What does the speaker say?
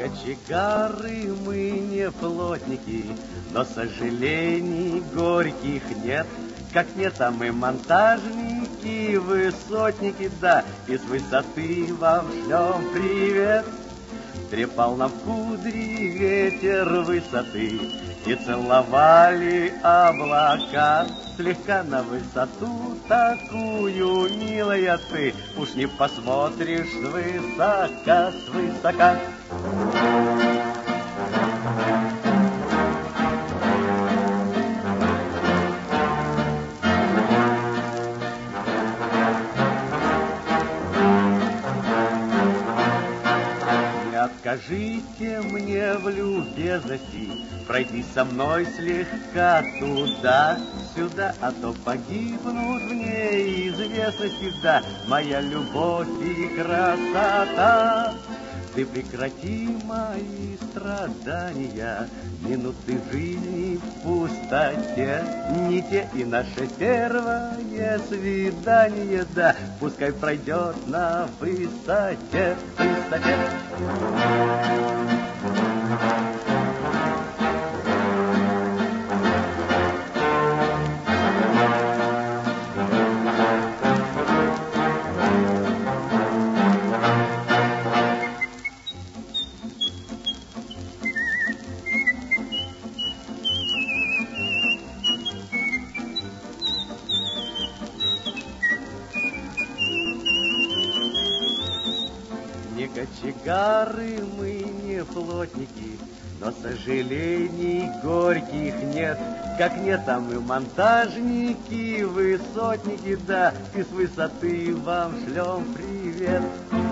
кочегары, мы не плотники, но сожалений горьких нет. Как нет, а мы монтажники, высотники, да, и с высоты вам шлем привет. Трепал нам в кудри ветер высоты, и целовали облака. Слегка на высоту такую, милая ты, уж не посмотришь свысока, свысока. Скажите мне в любезности, пройти со мной слегка туда-сюда, а то погибнут в неизвестности, да, моя любовь и красота. Ты прекрати мои страдания, минуты жизни в пустоте, не те и наше первое свидание, да, пускай пройдет на высоте, высоте. Не кочегары, мы не плотники, но сожалений горьких нет. Как нет, а мы монтажники, высотники, да, и с высоты вам шлем привет.